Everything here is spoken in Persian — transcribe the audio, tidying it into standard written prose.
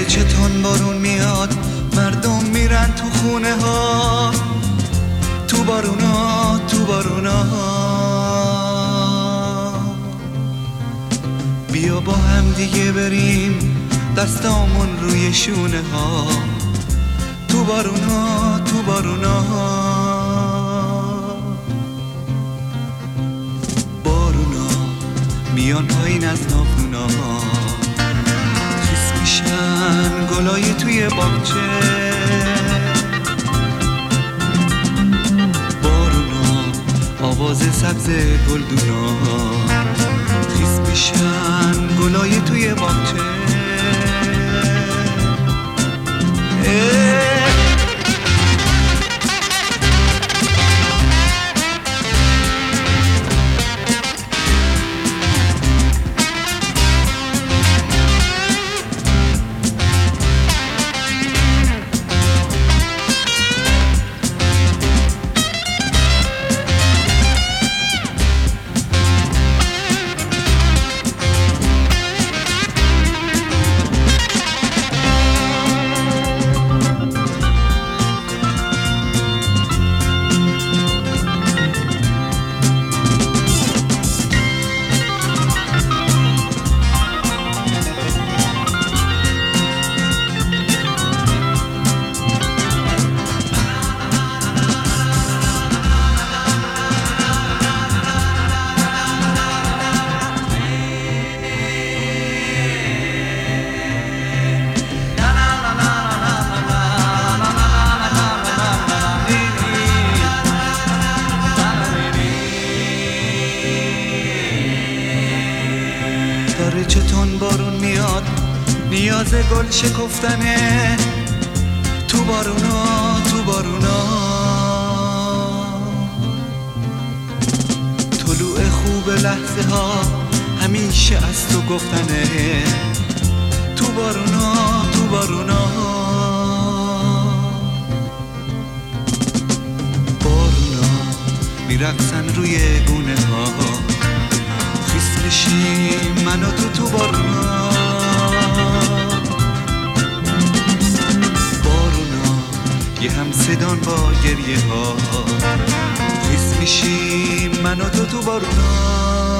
داره چتون بارون میاد، مردم میرن تو خونه ها، تو بارونا تو بارونا. بیا با هم دیگه بریم دستامون روی شونه ها، تو بارونا تو بارونا. بارونا میان پایین از ناخونا، خیس میشن گلای توی باغچه. بارونا آواز سبز گلدونا، خیس میشن گلای توی باغچه. داره چتون بارون میاد، نیاز گل شکفتنه، تو بارونا تو بارونا. طلوع خوب لحظه ها همیشه از تو گفتنه، تو بارونا تو بارونا. بارونا میرقصن روی گونه ها، خیس میشیم من و تو بارونا. بارونا یه هم صدان با گریه ها، خیس میشیم من و تو بارونا.